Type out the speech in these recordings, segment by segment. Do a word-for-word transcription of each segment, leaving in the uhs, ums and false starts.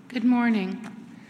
Good morning.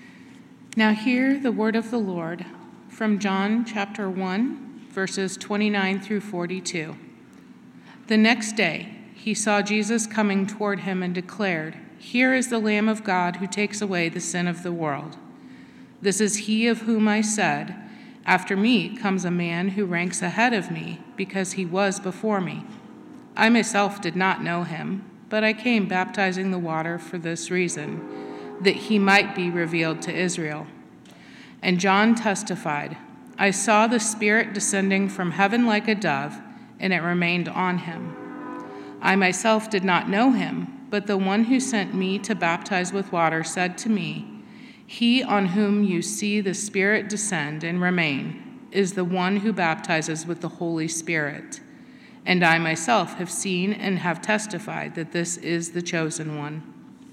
Now hear the word of the Lord from John chapter one, verses twenty-nine through forty-two. The next day he saw Jesus coming toward him and declared, "Here is the Lamb of God who takes away the sin of the world. This is he of whom I said, 'After me comes a man who ranks ahead of me because he was before me.' I myself did not know him, but I came baptizing the water for this reason, that he might be revealed to Israel." And John testified, "I saw the Spirit descending from heaven like a dove, and it remained on him. I myself did not know him, but the one who sent me to baptize with water said to me, 'He on whom you see the Spirit descend and remain is the one who baptizes with the Holy Spirit.' And I myself have seen and have testified that this is the chosen one."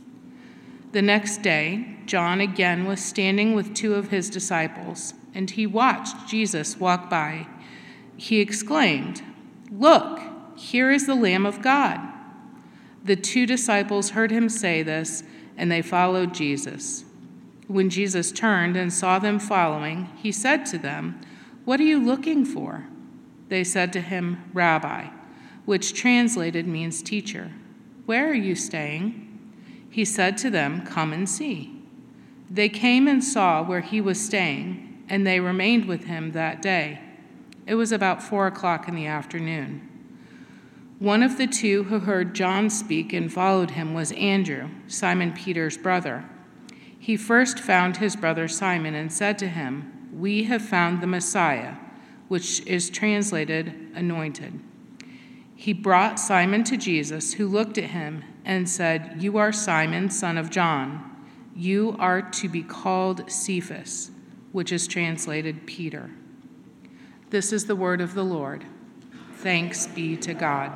The next day, John again was standing with two of his disciples, and he watched Jesus walk by. He exclaimed, "Look, here is the Lamb of God." The two disciples heard him say this, and they followed Jesus. When Jesus turned and saw them following, he said to them, "What are you looking for?" They said to him, "Rabbi," which translated means teacher. "Where are you staying?" He said to them, "Come and see." They came and saw where he was staying, and they remained with him that day. It was about four o'clock in the afternoon. One of the two who heard John speak and followed him was Andrew, Simon Peter's brother. He first found his brother Simon and said to him, "We have found the Messiah," which is translated anointed. He brought Simon to Jesus, who looked at him and said, "You are Simon, son of John. You are to be called Cephas," which is translated Peter. This is the word of the Lord. Thanks be to God.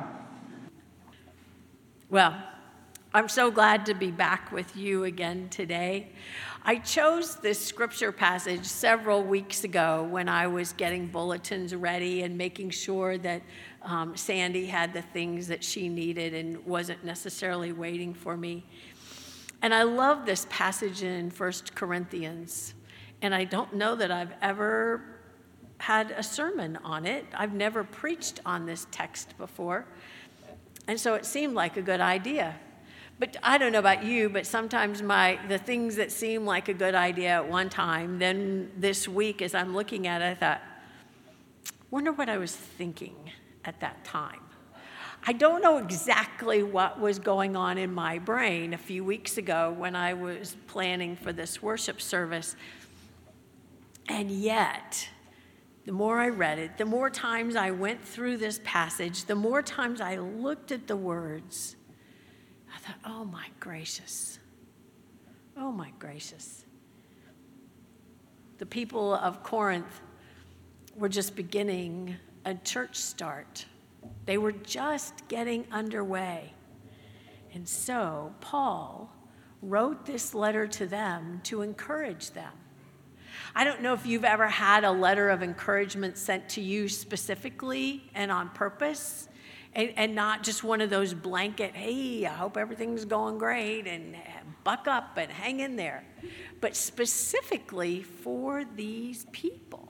Well, I'm so glad to be back with you again today. I chose this scripture passage several weeks ago when I was getting bulletins ready and making sure that um, Sandy had the things that she needed and wasn't necessarily waiting for me. And I love this passage in First Corinthians. And I don't know that I've ever had a sermon on it. I've never preached on this text before. And so it seemed like a good idea. But I don't know about you, but sometimes my the things that seem like a good idea at one time, then this week as I'm looking at it, I thought, wonder what I was thinking at that time. I don't know exactly what was going on in my brain a few weeks ago when I was planning for this worship service. And yet, the more I read it, the more times I went through this passage, the more times I looked at the words, I thought, oh my gracious, oh my gracious. The people of Corinth were just beginning a church start. They were just getting underway. And so Paul wrote this letter to them to encourage them. I don't know if you've ever had a letter of encouragement sent to you specifically and on purpose. And, and not just one of those blanket, "Hey, I hope everything's going great and buck up and hang in there," but specifically for these people.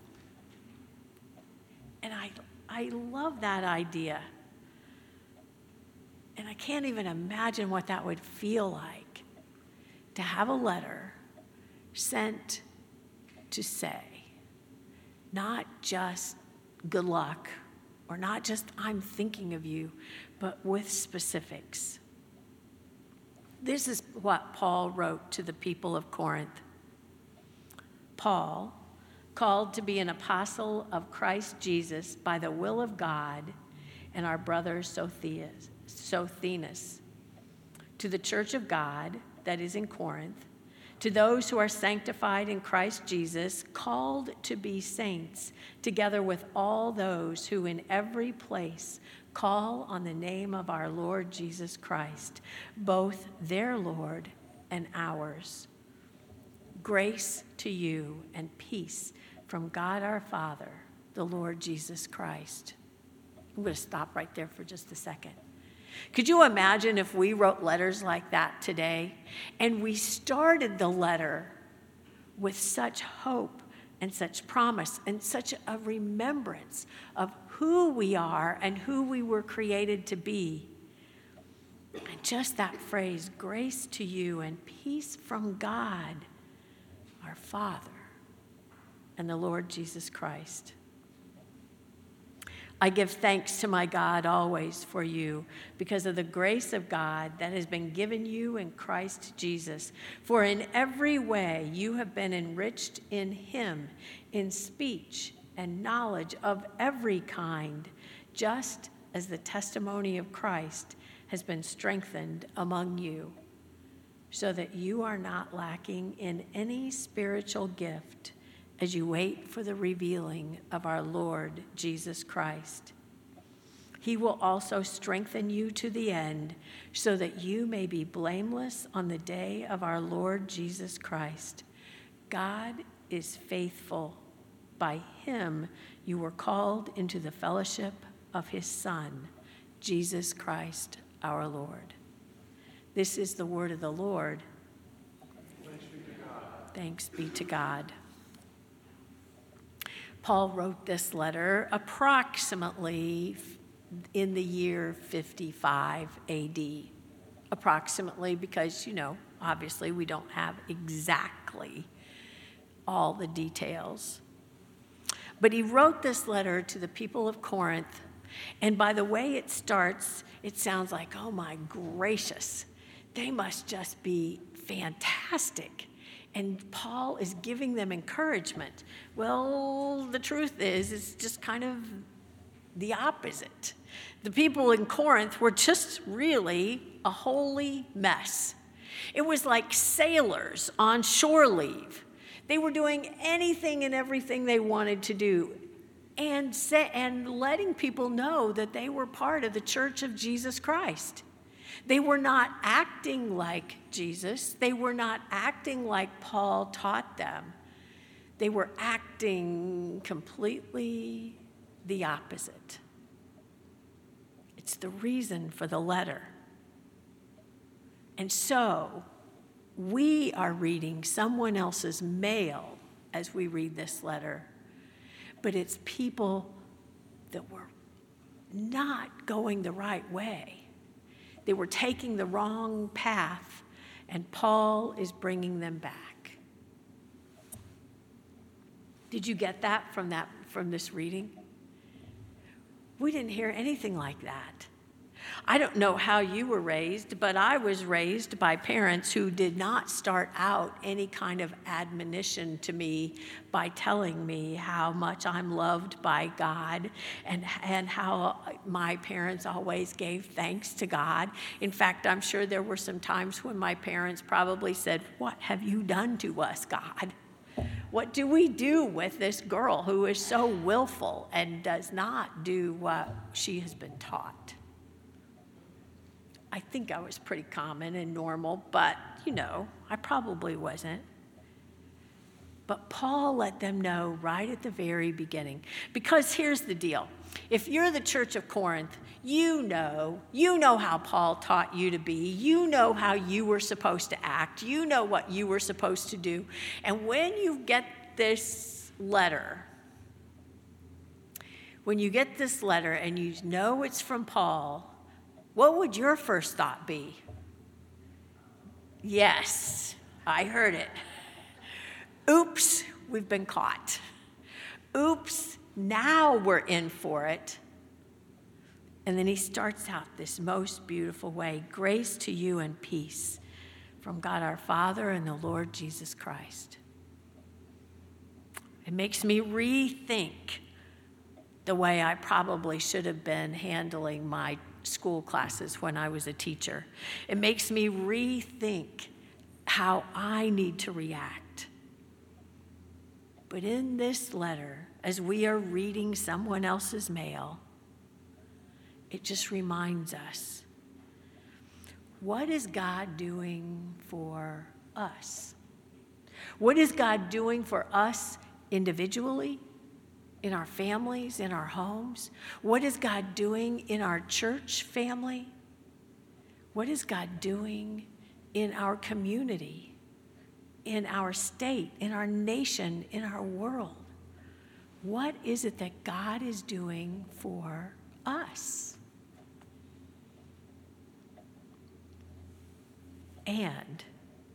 And I, I love that idea. And I can't even imagine what that would feel like to have a letter sent to say, not just good luck, or not just I'm thinking of you, but with specifics. This is what Paul wrote to the people of Corinth. Paul, called to be an apostle of Christ Jesus by the will of God, and our brother Sosthenes, to the church of God that is in Corinth, to those who are sanctified in Christ Jesus, called to be saints, together with all those who in every place call on the name of our Lord Jesus Christ, both their Lord and ours. Grace to you and peace from God our Father, the Lord Jesus Christ. I'm going to stop right there for just a second. Could you imagine if we wrote letters like that today and we started the letter with such hope and such promise and such a remembrance of who we are and who we were created to be? And just that phrase, grace to you and peace from God, our Father, and the Lord Jesus Christ. I give thanks to my God always for you because of the grace of God that has been given you in Christ Jesus. For in every way you have been enriched in him, in speech and knowledge of every kind, just as the testimony of Christ has been strengthened among you, so that you are not lacking in any spiritual gift as you wait for the revealing of our Lord Jesus Christ. He will also strengthen you to the end, so that you may be blameless on the day of our Lord Jesus Christ. God is faithful. By him you were called into the fellowship of his Son, Jesus Christ our Lord. This is the word of the Lord. Thanks be to God. Thanks be to God. Paul wrote this letter approximately in the year fifty-five A D. Approximately because, you know, obviously we don't have exactly all the details. But he wrote this letter to the people of Corinth, and by the way it starts, it sounds like, oh my gracious, they must just be fantastic. And Paul is giving them encouragement. Well, the truth is, it's just kind of the opposite. The people in Corinth were just really a holy mess. It was like sailors on shore leave. They were doing anything and everything they wanted to do, and say, and letting people know that they were part of the Church of Jesus Christ. They were not acting like Jesus. They were not acting like Paul taught them. They were acting completely the opposite. It's the reason for the letter. And so, we are reading someone else's mail as we read this letter. But it's people that were not going the right way. They were taking the wrong path, and Paul is bringing them back. Did you get that from that from this reading? We didn't hear anything like that. I don't know how you were raised, but I was raised by parents who did not start out any kind of admonition to me by telling me how much I'm loved by God and, and how my parents always gave thanks to God. In fact, I'm sure there were some times when my parents probably said, "What have you done to us, God? What do we do with this girl who is so willful and does not do what she has been taught?" I think I was pretty common and normal, but, you know, I probably wasn't. But Paul let them know right at the very beginning. Because here's the deal. If you're the Church of Corinth, you know, you know how Paul taught you to be. You know how you were supposed to act. You know what you were supposed to do. And when you get this letter, when you get this letter and you know it's from Paul, what would your first thought be? Yes, I heard it. Oops, we've been caught. Oops, now we're in for it. And then he starts out this most beautiful way. Grace to you and peace from God our Father and the Lord Jesus Christ. It makes me rethink the way I probably should have been handling my school classes when I was a teacher. It makes me rethink how I need to react. But in this letter, as we are reading someone else's mail, it just reminds us, what is God doing for us? What is God doing for us individually, in our families, in our homes? What is God doing in our church family? What is God doing in our community, in our state, in our nation, in our world? What is it that God is doing for us? And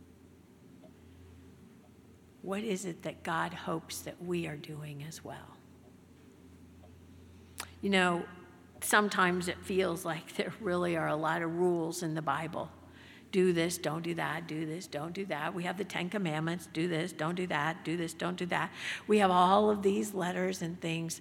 what is it that God hopes that we are doing as well? You know, sometimes it feels like there really are a lot of rules in the Bible. Do this, don't do that, do this, don't do that. We have the Ten Commandments, do this, don't do that, do this, don't do that. We have all of these letters and things.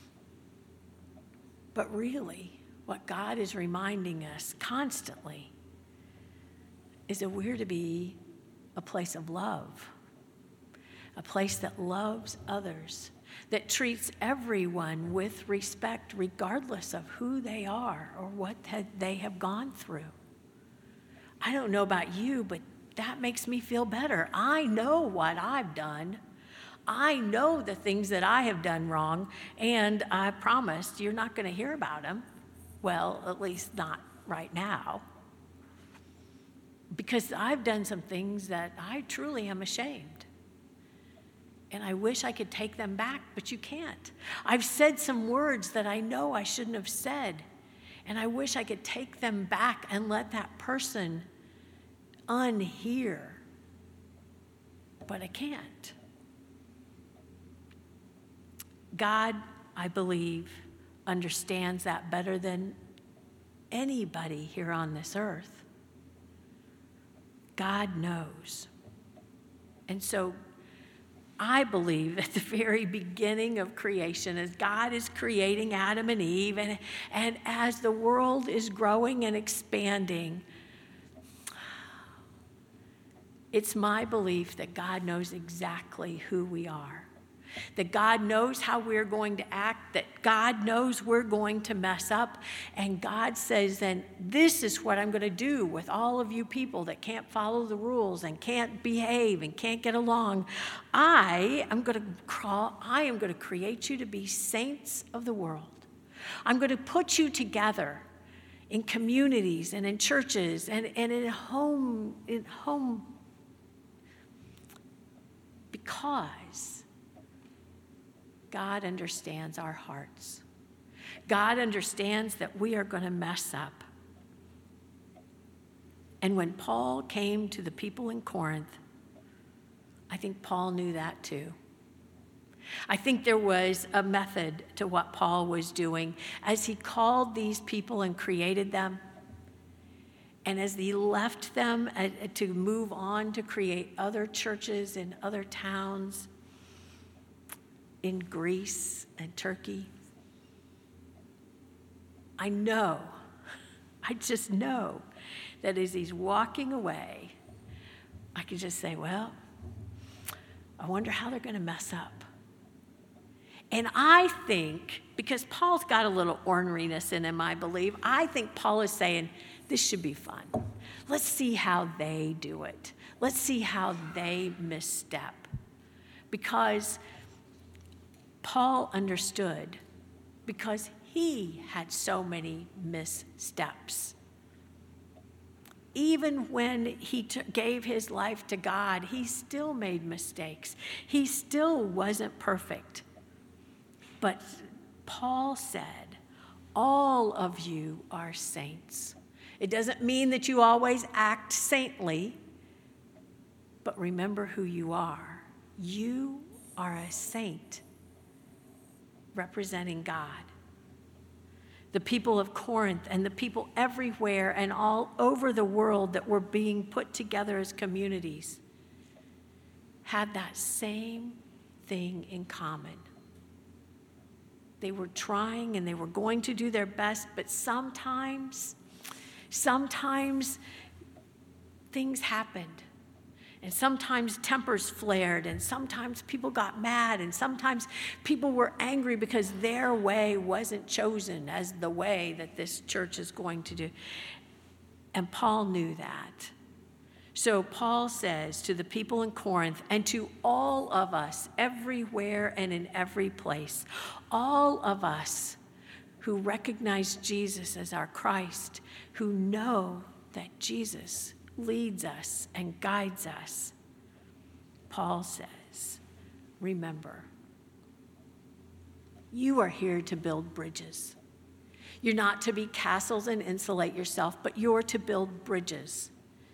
But really, what God is reminding us constantly is that we're to be a place of love, a place that loves others, that treats everyone with respect regardless of who they are or what they have gone through. I don't know about you, but that makes me feel better. I know what I've done. I know the things that I have done wrong, and I promised you're not going to hear about them. Well, at least not right now. Because I've done some things that I truly am ashamed. And I wish I could take them back, but you can't. I've said some words that I know I shouldn't have said, and I wish I could take them back and let that person unhear, but I can't. God, I believe, understands that better than anybody here on this earth. God knows. And so I believe at the very beginning of creation, as God is creating Adam and Eve, and, and as the world is growing and expanding, it's my belief that God knows exactly who we are, that God knows how we're going to act, that God knows we're going to mess up, and God says, then this is what I'm going to do with all of you people that can't follow the rules and can't behave and can't get along. I am going to call, I am going to create you to be saints of the world. I'm going to put you together in communities and in churches and, and in home, in home, because God understands our hearts. God understands that we are going to mess up. And when Paul came to the people in Corinth, I think Paul knew that too. I think there was a method to what Paul was doing as he called these people and created them. And as he left them to move on to create other churches in other towns in Greece and Turkey, I know, I just know that as he's walking away, I can just say, well, I wonder how they're going to mess up. And I think, because Paul's got a little orneriness in him, I believe, I think Paul is saying, this should be fun. Let's see how they do it. Let's see how they misstep. Because Paul understood, because he had so many missteps. Even when he t- gave his life to God, he still made mistakes. He still wasn't perfect. But Paul said, all of you are saints. It doesn't mean that you always act saintly, but remember who you are. You are a saint representing God. The people of Corinth and the people everywhere and all over the world that were being put together as communities had that same thing in common. They were trying and they were going to do their best, but sometimes, sometimes things happened. And sometimes tempers flared, and sometimes people got mad, and sometimes people were angry because their way wasn't chosen as the way that this church is going to do. And Paul knew that. So Paul says to the people in Corinth and to all of us everywhere and in every place, all of us who recognize Jesus as our Christ, who know that Jesus leads us and guides us, Paul says, remember, you are here to build bridges. You're not to be castles and insulate yourself, but you're to build bridges.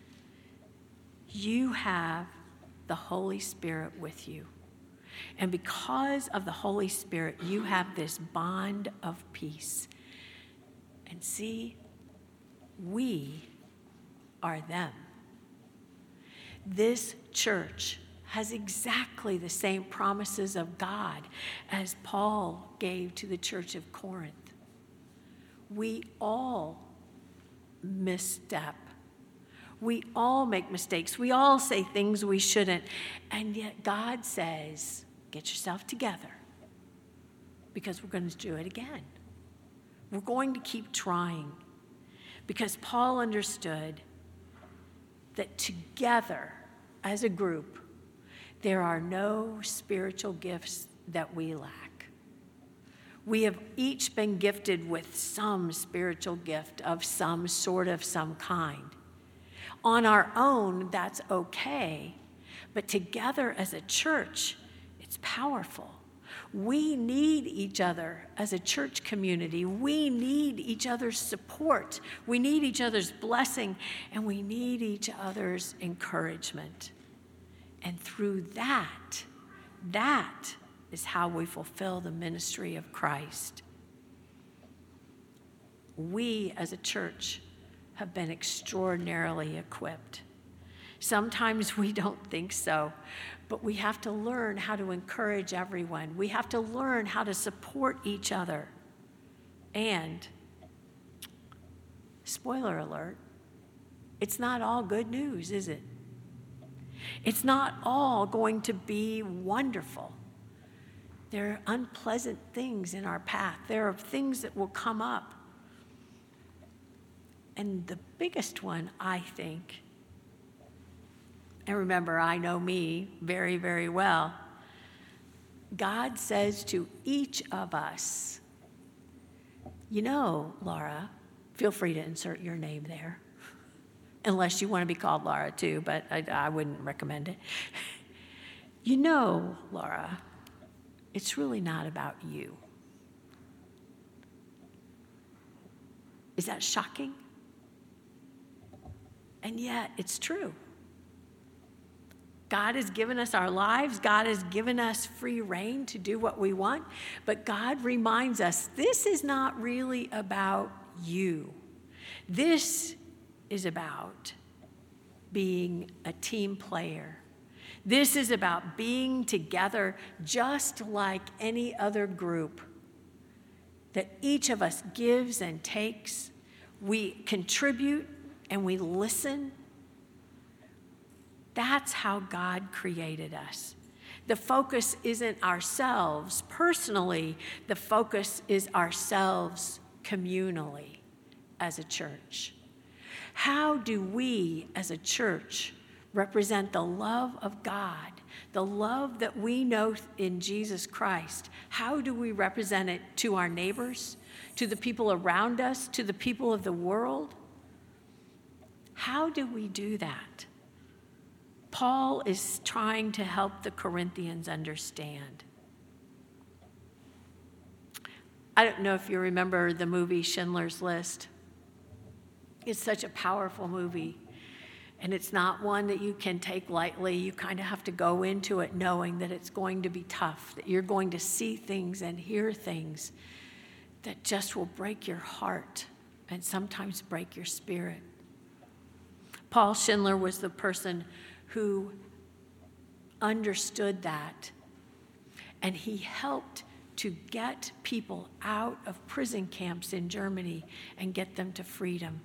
You have the Holy Spirit with you. And because of the Holy Spirit, you have this bond of peace. And see, we are them. This church has exactly the same promises of God as Paul gave to the church of Corinth. We all misstep. We all make mistakes. We all say things we shouldn't. And yet God says, get yourself together, because we're going to do it again. We're going to keep trying, because Paul understood that together as a group, there are no spiritual gifts that we lack. We have each been gifted with some spiritual gift of some sort of some kind. On our own, that's okay, but together as a church, it's powerful. We need each other as a church community. We need each other's support. We need each other's blessing, and we need each other's encouragement. And through that, that is how we fulfill the ministry of Christ. We as a church have been extraordinarily equipped. Sometimes we don't think so, but we have to learn how to encourage everyone. We have to learn how to support each other. And, spoiler alert, it's not all good news, is it? It's not all going to be wonderful. There are unpleasant things in our path. There are things that will come up. And the biggest one, I think, and remember, I know me very, very well, God says to each of us, you know, Laura, feel free to insert your name there, unless you want to be called Laura too, but I, I wouldn't recommend it. You know, Laura, it's really not about you. Is that shocking? And yet, it's true. God has given us our lives. God has given us free reign to do what we want. But God reminds us, this is not really about you. This is about being a team player. This is about being together just like any other group, that each of us gives and takes. We contribute and we listen. That's how God created us. The focus isn't ourselves personally. The focus is ourselves communally as a church. How do we as a church represent the love of God, the love that we know in Jesus Christ? How do we represent it to our neighbors, to the people around us, to the people of the world? How do we do that? Paul is trying to help the Corinthians understand. I don't know if you remember the movie Schindler's List. It's such a powerful movie, and it's not one that you can take lightly. You kind of have to go into it knowing that it's going to be tough, that you're going to see things and hear things that just will break your heart and sometimes break your spirit. Paul Schindler was the person who understood that, and he helped to get people out of prison camps in Germany and get them to freedom.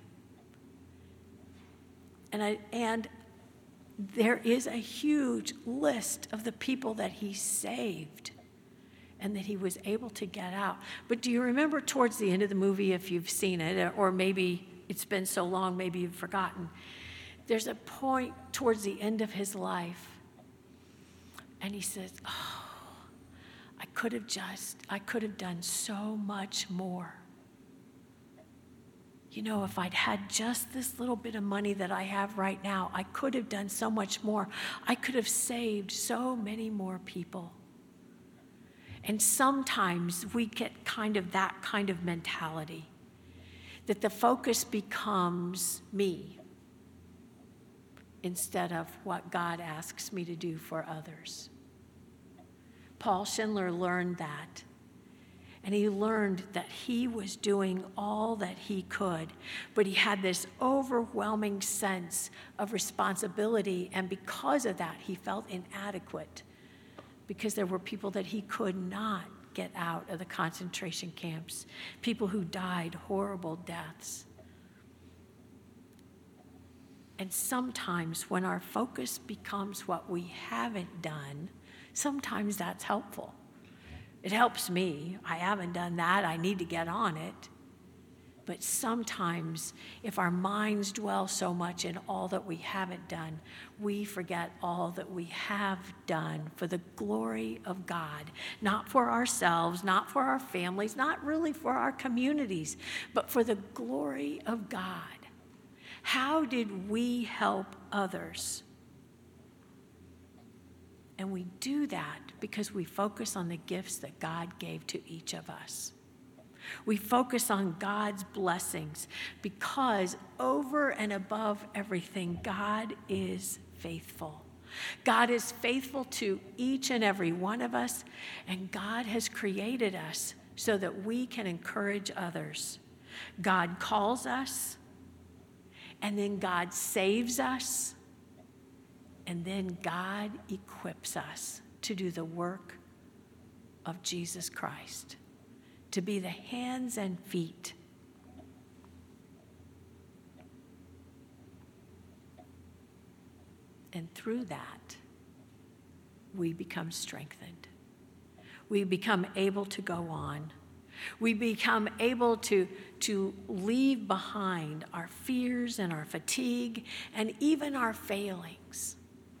And, I, and there is a huge list of the people that he saved and that he was able to get out. But do you remember towards the end of the movie, if you've seen it, or maybe it's been so long, maybe you've forgotten, there's a point towards the end of his life, and he says, oh, I could have just, I could have done so much more. you know, if I'd had just this little bit of money that I have right now, I could have done so much more. I could have saved so many more people. And sometimes we get kind of that kind of mentality, that the focus becomes me instead of what God asks me to do for others. Paul Schindler learned that. And he learned that he was doing all that he could, but he had this overwhelming sense of responsibility, and because of that, he felt inadequate, because there were people that he could not get out of the concentration camps, people who died horrible deaths. And sometimes when our focus becomes what we haven't done, sometimes that's helpful. It helps me. I haven't done that. I need to get on it. But sometimes if our minds dwell so much in all that we haven't done, we forget all that we have done for the glory of God, not for ourselves, not for our families, not really for our communities, but for the glory of God. How did we help others? And we do that because we focus on the gifts that God gave to each of us. We focus on God's blessings because over and above everything, God is faithful. God is faithful to each and every one of us, and God has created us so that we can encourage others. God calls us, and then God saves us, and then God equips us to do the work of Jesus Christ, to be the hands and feet. And through that, we become strengthened. We become able to go on. We become able to, to leave behind our fears and our fatigue and even our failings.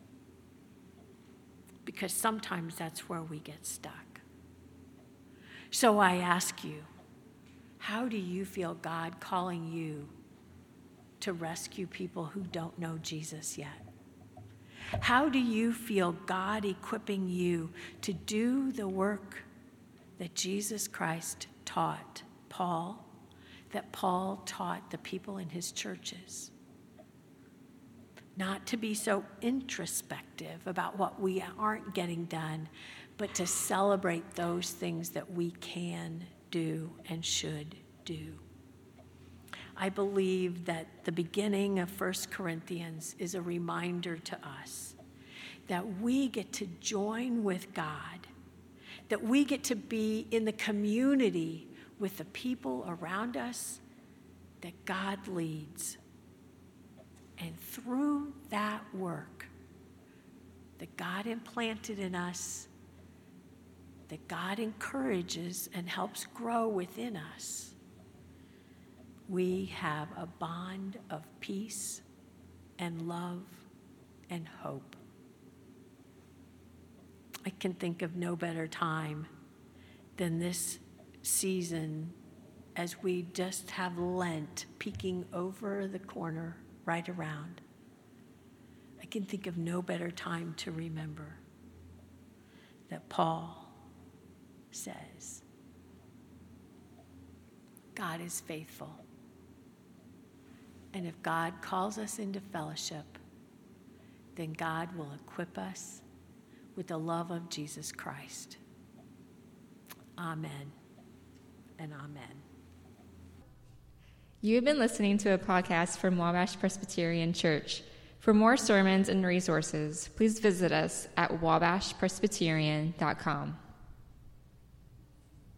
Because sometimes that's where we get stuck. So I ask you, how do you feel God calling you to rescue people who don't know Jesus yet? How do you feel God equipping you to do the work that Jesus Christ taught Paul, that Paul taught the people in his churches? Not to be so introspective about what we aren't getting done, but to celebrate those things that we can do and should do. I believe that the beginning of First Corinthians is a reminder to us that we get to join with God, that we get to be in the community with the people around us that God leads. And through that work that God implanted in us, that God encourages and helps grow within us, we have a bond of peace and love and hope. I can think of no better time than this season as we just have Lent peeking over the corner right around. I can think of no better time to remember that Paul says, God is faithful. And if God calls us into fellowship, then God will equip us with the love of Jesus Christ. Amen and amen. You have been listening to a podcast from Wabash Presbyterian Church. For more sermons and resources, please visit us at wabash presbyterian dot com.